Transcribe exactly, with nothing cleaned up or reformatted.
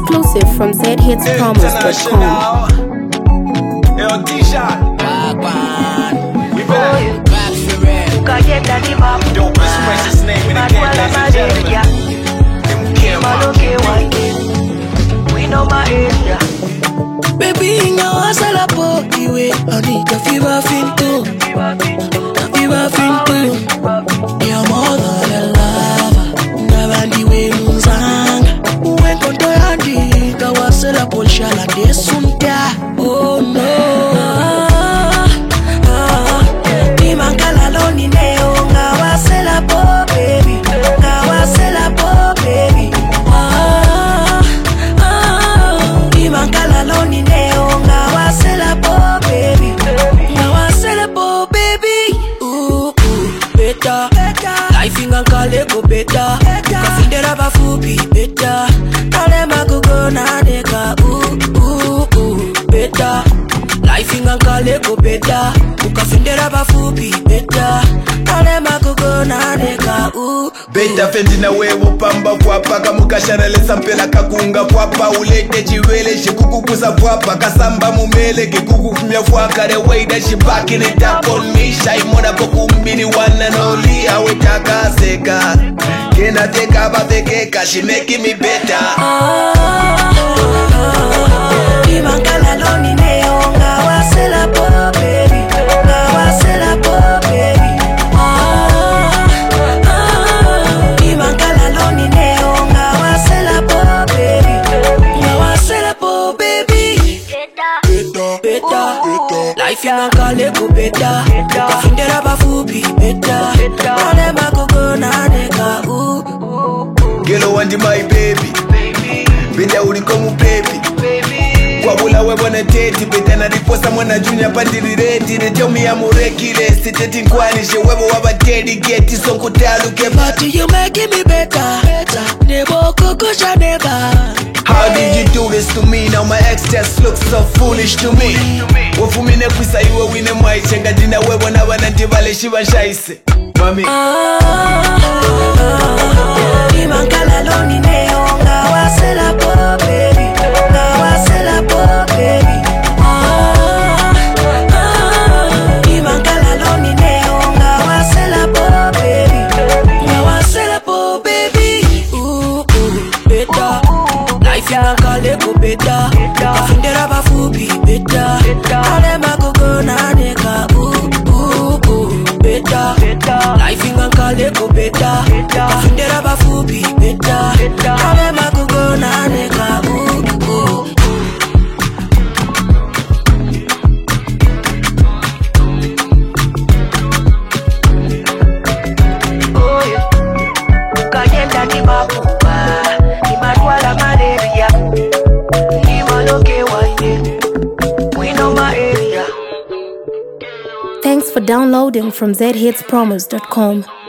Exclusive from z hits promos dot com. Yo, T-Shot. We back. Back for real. Dopest precious name in the game, ladies and gentlemen. We know my area. Baby, now I sell a body way. I need a fever finto. A fever finto. You're more than a lover. Never the way Muzanga. When Kondo Yandi, Kawa sell a Polshala de Sunta. Oh no. Imangala loni neo. Kawa sell a po, baby. Kawa sell a po, baby. Imangala loni neo. Kawa sell a po, baby. Kawa sell a po, baby. Ooh, ooh, better. Life inga kale go better. Kafindera bafubi better. Kale magugo na deka. Ooh, ooh, ooh, better. Life inga kale go better. Kafindera bafubi better. Kale magugo na deka. Ooh, Beta fendi na wewo pamba kwapa kamukasharele sampela kakunga kwapa ulete jiwele shikuku kusa kwapa kasamba mumele kikuku kumya fwakare weida she backing it up on me shy mona koku mbini wana noli awe takaseka kena teka babekeka she making me better. Imangala loni neo. Ngawa sela po baby. Ngawa sela po baby. Life in a kale go better. Kafindera bafubi better. Kale magogo na deka. Ooh, Gelo wandi my baby. Benda uliko mu baby. Wabula webo na teti. Benda na riposa mwana junior pandiri reti. Reteo mi amureki lesti. Teti nkwanishe webo waba dedicate. Sonko taluke but you making me better. Nebo koko shaneba. How did you do this to me? Now my ex just looks so foolish to me. Wafumine kwisa iwe wine maiche. Ngadina webo na wanantivale shiva shaise. Mami Imangala loni neo. Ngawa sela po baby. Ngawa sela po baby. Imangala loni neo. Ngawa sela po baby. Ngawa sela po baby. Ooh, ooh, better. Life in a kale go better. Kafindera bafubi better. Kale magogo na deka. Ooh, ooh, ooh, better. Life in a kale go better. Kafindera bafubi better. Kale magogo na deka. Ooh, ooh. Oh yeah. Kayenda ni mapupa. Ni madwala malaria. Ni maloke wanye. We know my area. Thanks for downloading from z hits promos dot com.